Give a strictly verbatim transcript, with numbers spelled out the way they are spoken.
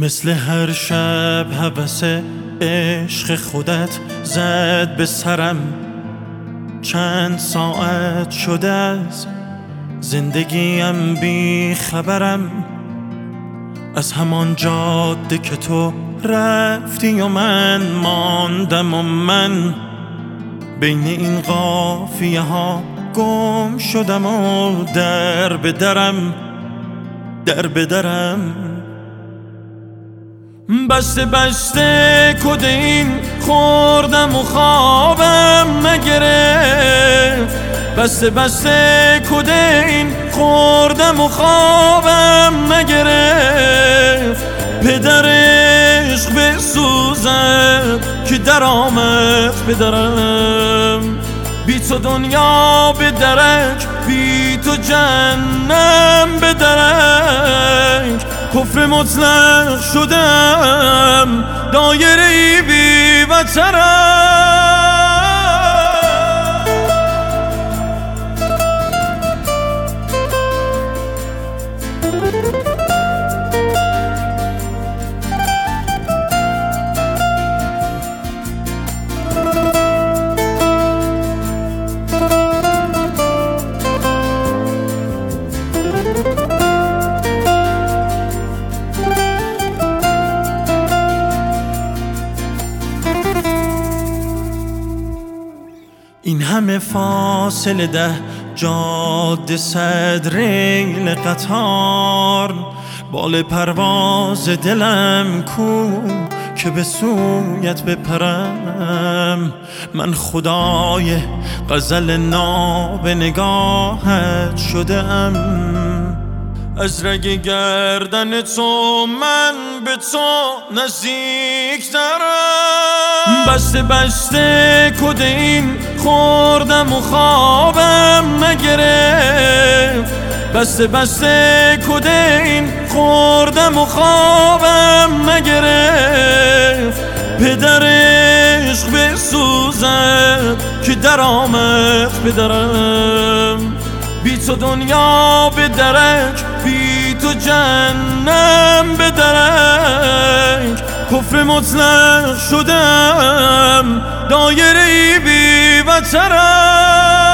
مثل هر شب هوس عشق خودت زد به سرم. چند ساعت شده از زندگیم بی خبرم، از همان جاده که تو رفتی و من ماندم و من بین این قافیه ها گم شدم و در به درم در به درم. بسته بسته کد این خوردم و خوابم نگرفت. بسته بسته کد این خوردم و خوابم نگرفت. پدر عشق بسوزد که در آمد پدرم. بی تو دنیا به درک، بی تو جهنم به درک. کفر مطلق شدم، دایره بی وترم. این همه فاصله ده جاده صد ریل قطار، بال پرواز دلم کو که به سویت بپرم. من خدای غزل ناب نگاهت شدم، از رگ گردن تو من به تو نزدیک ترم. بسته بسته کد این خوردم و خوابم نگرفت. بسته بسته کد این خوردم و خوابم نگرفت. پدر عشق بسوزد که در آمد پدرم. بی تو دنیا به درک، بی تو جهنم به درک. کفر مطلق شدم، دایره بی وترم.